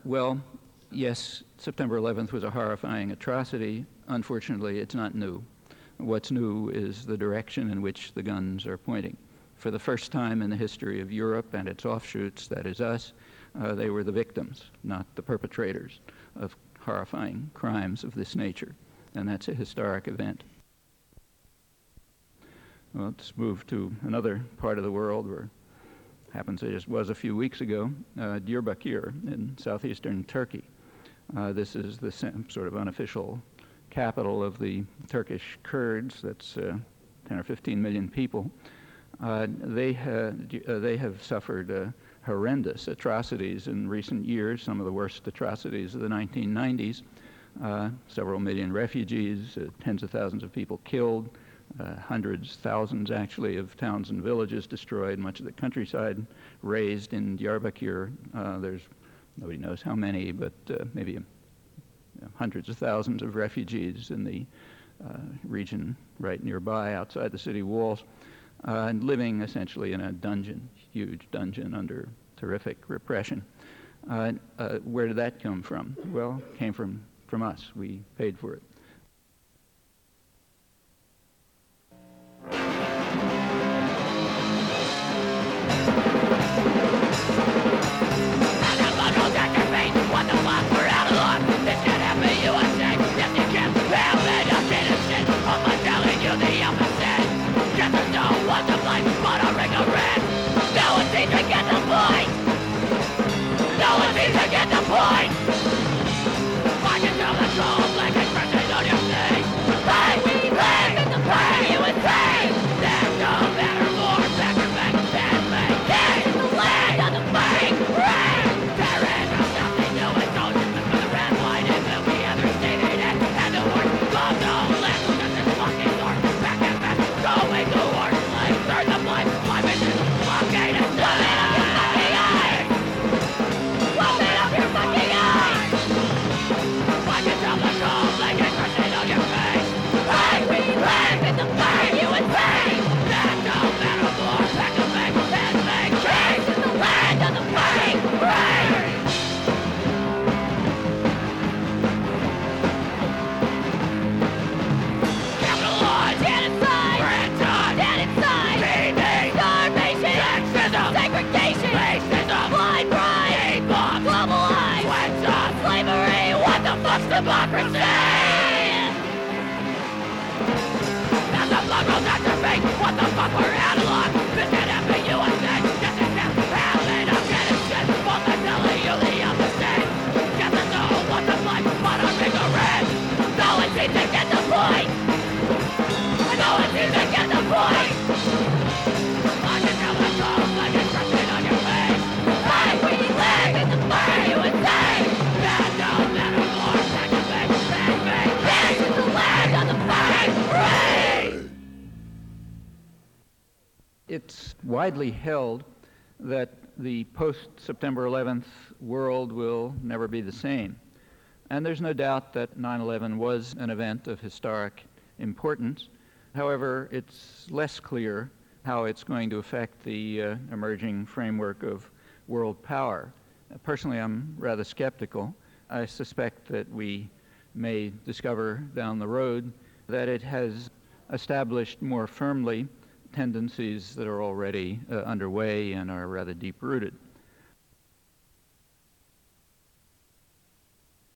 Well, yes, September 11th was a horrifying atrocity. Unfortunately, it's not new. What's new is the direction in which the guns are pointing. For the first time in the history of Europe and its offshoots, that is us, they were the victims, not the perpetrators of horrifying crimes of this nature. And that's a historic event. Well, let's move to another part of the world where happens it just was a few weeks ago, Diyarbakir in southeastern Turkey. This is the sort of unofficial capital of the Turkish Kurds. That's 10 or 15 million people. They have suffered horrendous atrocities in recent years, some of the worst atrocities of the 1990s. Several million refugees, tens of thousands of people killed, hundreds, thousands actually, of towns and villages destroyed, much of the countryside razed in Diyarbakir. There's nobody knows how many, but maybe hundreds of thousands of refugees in the region right nearby outside the city walls, and living essentially in a dungeon, huge dungeon under terrific repression. Where did that come from? Well, it came from us. We paid for it. It's widely held that the post-September 11th world will never be the same. And there's no doubt that 9/11 was an event of historic importance. However, it's less clear how it's going to affect the emerging framework of world power. Personally, I'm rather skeptical. I suspect that we may discover down the road that it has established more firmly tendencies that are already underway and are rather deep-rooted.